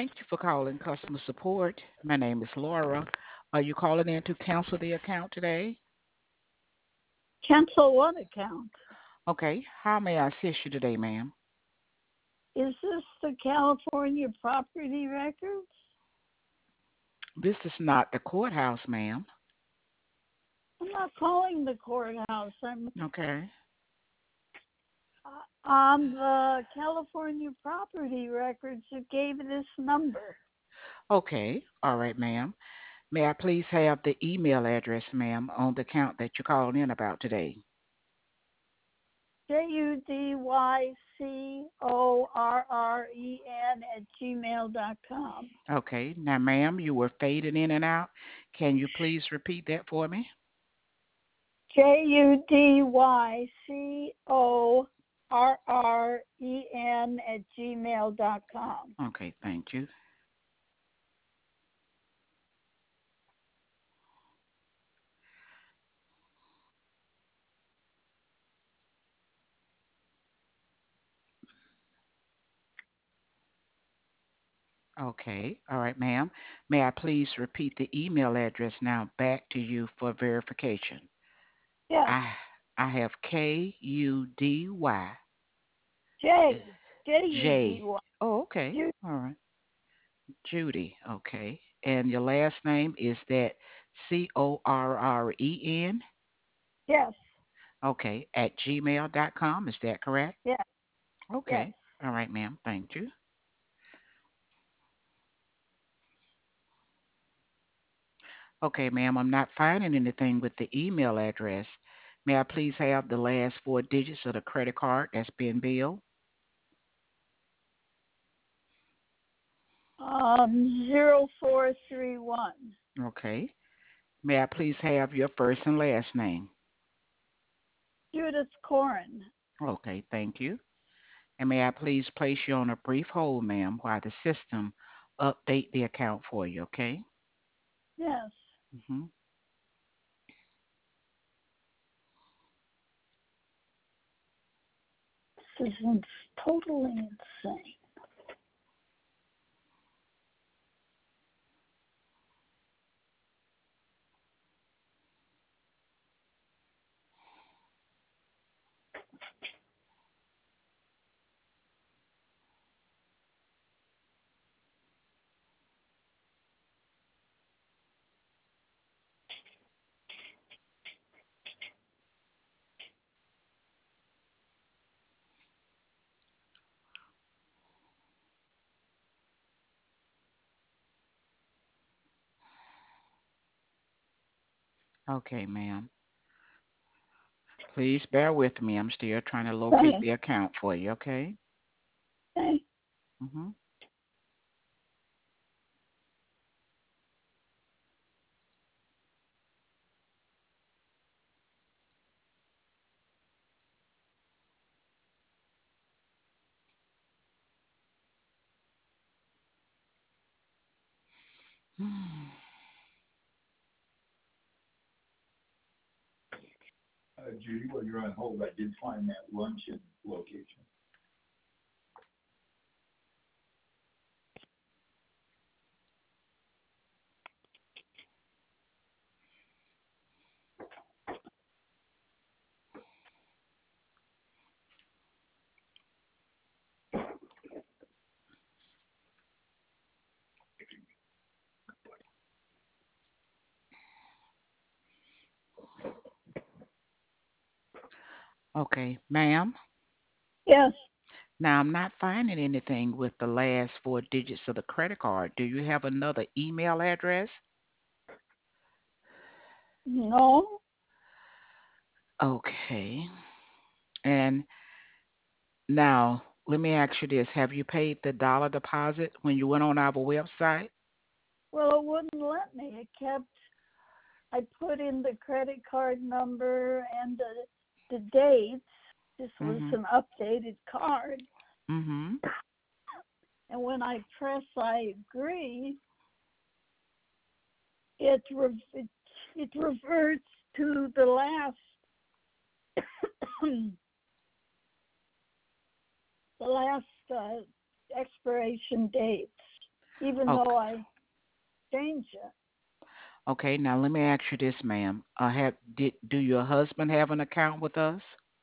Thank you for calling customer support. My name is Laura. Are you calling in to cancel the account today? Cancel what account? Okay. How may I assist you today, ma'am? Is this the California property records? This is not the courthouse, ma'am. I'm not calling the courthouse. I'm Okay. on the California property records. It gave this number. Okay. All right, ma'am. May I please have the email address, ma'am, on the account that you called in about today? JUDYCORREN@gmail.com. Okay. Now, ma'am, you were fading in and out. Can you please repeat that for me? JUDYCORREN@gmail.com. Okay. Thank you. Okay. All right, ma'am. May I please repeat the email address now back to you for verification? Yes, I I have KUDY J. J. JUDY. Oh, okay. All right. Judy. Okay. And your last name is that CORREN? Yes, Okay. At gmail.com. Is that correct? yes, yes. Okay. All right, ma'am. Thank you. Okay, ma'am. I'm not finding anything with the email address. May I please have the last four digits of the credit card that's been billed? 0431. Okay. May I please have your first and last name? Judith Corin. Okay, thank you. And may I please place you on a brief hold, ma'am, while the system update the account for you, okay? Yes, hmm this is totally insane. Okay, ma'am. Please bear with me. I'm still trying to locate Okay, the account for you, okay? okay. hmm Judy, while you're on hold, I did find that luncheon location. Okay, ma'am. Yes, Now, I'm not finding anything with the last four digits of the credit card. Do you have another email address? no. Okay. And now, let me ask you this. Have you paid the dollar deposit when you went on our website? Well, it wouldn't let me. I put in the credit card number and the dates. This was Mm-hmm. an updated card. Mm-hmm. And when I press I agree, it reverts to the last the last expiration dates. even Okay. though I changed it. Okay. Now let me ask you this, ma'am. Do your husband have an account with us?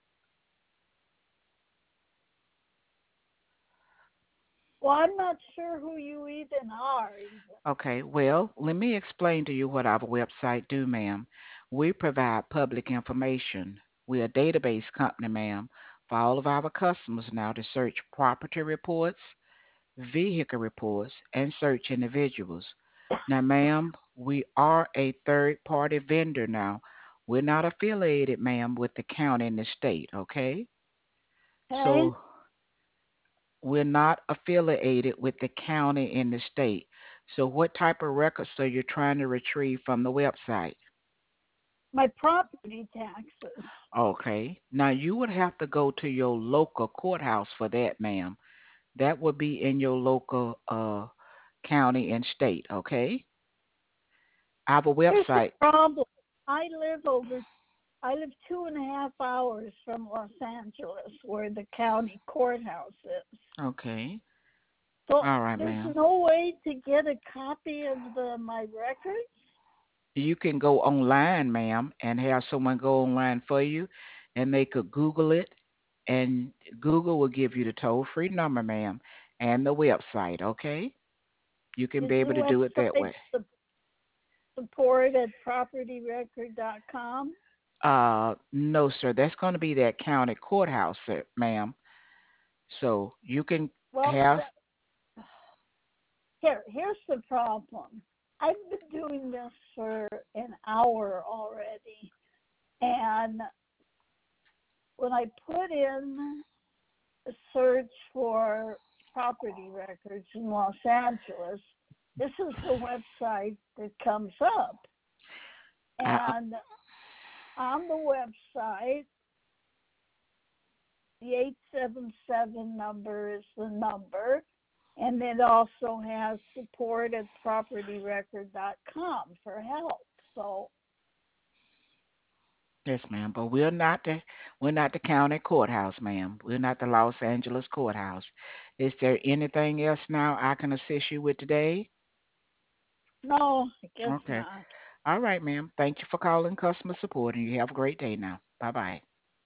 Well, I'm not sure who you even are, even. Okay, well, let me explain to you what our website do, ma'am. We provide public information. We're a database company, ma'am, for all of our customers now to search property reports, vehicle reports, and search individuals. Now, ma'am, we are a third-party vendor now. We're not affiliated, ma'am, with the county and the state, okay? Okay? So we're not affiliated with the county and the state. So what type of records are you trying to retrieve from the website? My property taxes. Okay. Now you would have to go to your local courthouse for that, ma'am. That would be in your local county and state, okay? Our Here's the website. problem. I live over I live 2.5 hours from Los Angeles, where the county courthouse is. Okay. So All right, there's ma'am. no way to get a copy of my records. You can go online, ma'am, and have someone go online for you, and they could Google it, and Google will give you the toll-free number, ma'am, and the website, okay? You can Is be the able to do it that website way. support at propertyrecord.com? No, sir, that's going to be that county courthouse, sir, ma'am. So you can Well, have, here's the problem. I've been doing this for an hour already, and when I put in a search for property records in Los Angeles, this is the website that comes up. uh, And on the website, the 877 number is the number, and it also has support at propertyrecord.com for help. So, yes, ma'am, but we're not the county courthouse, ma'am. We're not the Los Angeles courthouse. Is there anything else now I can assist you with today? no, I guess Okay. not. All right, ma'am. Thank you for calling customer support, and you have a great day now. Bye bye.